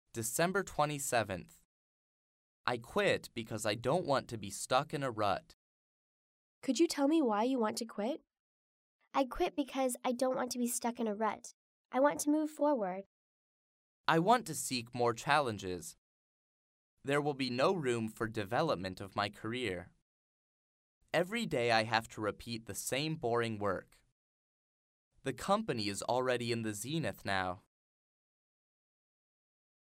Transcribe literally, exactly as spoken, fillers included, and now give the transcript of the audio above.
December twenty-seventh. I quit because I don't want to be stuck in a rut. Could you tell me why you want to quit? I quit because I don't want to be stuck in a rut. I want to move forward. I want to seek more challenges. There will be no room for development of my career. Every day I have to repeat the same boring work. The company is already in the zenith now.